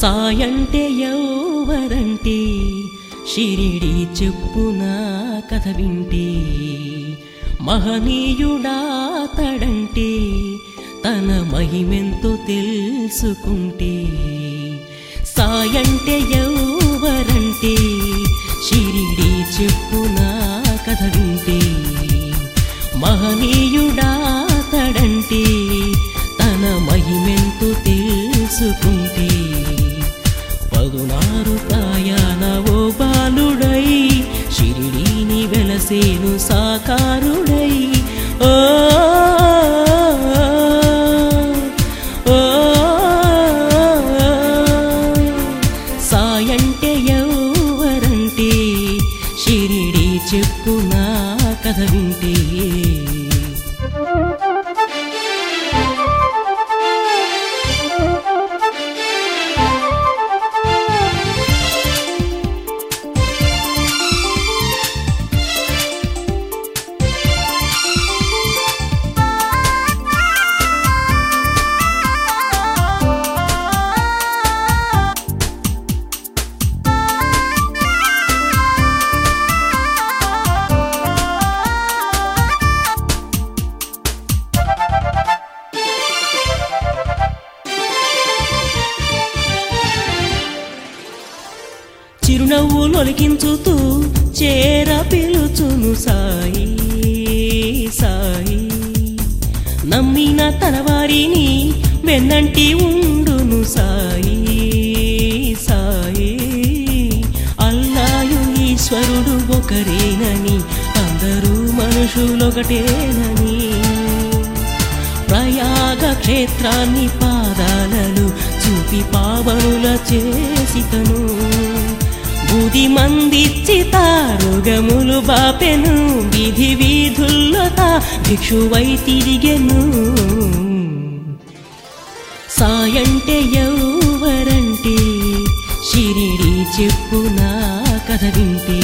సాయంటే ఎవరంటే షిరిడి చెప్పునా కథ వింటే మహనీయుడాతడంటే తన మహిమెంతో తెలుసుకుంటే సాయంటే ఎవరంటే షిరిడి చెప్పునా కథ వింటే మహనీయుడాతడంటే తన మహిమెంతో తెలుసుకుంటే 16 ప్రయాణ ఓ బాలుడై షిరిడీని వెలసేను సాకారుడై ఓ సాయంటే ఎవరంటే షిరిడి చెప్పునా కథ వింటే చిరునవ్వులొలికించుతూ చేర పిలుచును సాయి సాయి నమ్మిన తన వారిని వెన్నంటి ఉండును సాయి సాయి అల్లాయు ఈశ్వరుడు ఒకరేనని అందరూ మనుషులొకటేనని ప్రయాగ క్షేత్రాన్ని పాదాలలో చూపి పావనుల చేసితను బుది మందిచ్చి తారుగములు బాపెను వీధి వీధుల్లో తా భిక్షువై తిరిగెను సాయంటే ఎవరంటే షిరిడి చెప్పునా కథ వింటే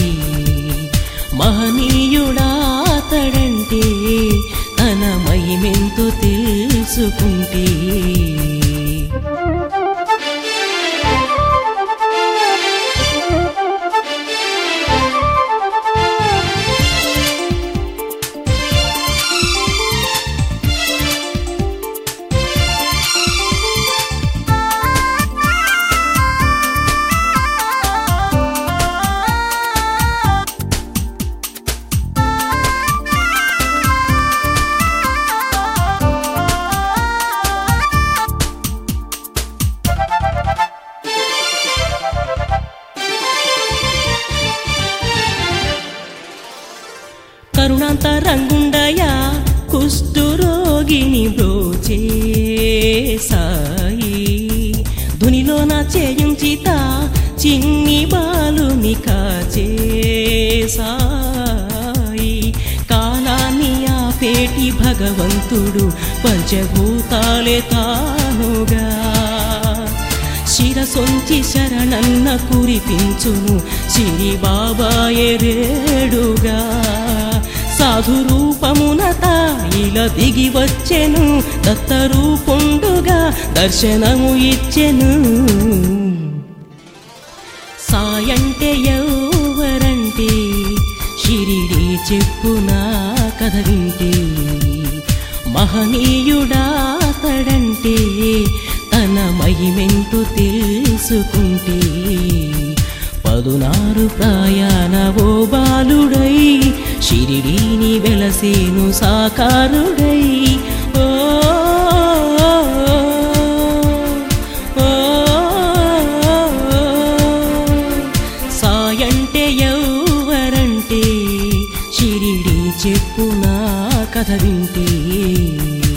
మహనీయుడాతడంటే తన మహిమెంతో తెలుసుకుంటే కరుణాంతరంగుండయా కుష్ఠరోగిని బ్రోచే సాయి ధునిలోన చేయుంచిత చిన్ని బాలుని కాచే సాయి కాలాన్ని ఆపేటి భగవంతుడు పంచభూతాలే తానుగా శిరసొంచి శరణన్న కురిపించును శ్రీ బాబాయే రేడుగా సాధు రూపమున తాయిల దిగి వచ్చెను దత్తరూపుండుగా దర్శనము ఇచ్చెను సాయంటే ఎవరంటే షిరిడి చెప్పునా కథ వింటే మహనీయుడాతడంటే తన మహిమెంతో తెలుసుకుంటే 16 ప్రయాణ ఓ బాలుడై షిరిడీని వెలసేను సాకారుడై ఓ సాయంటే ఎవరంటే షిరిడి చెప్పునా కథ వింటే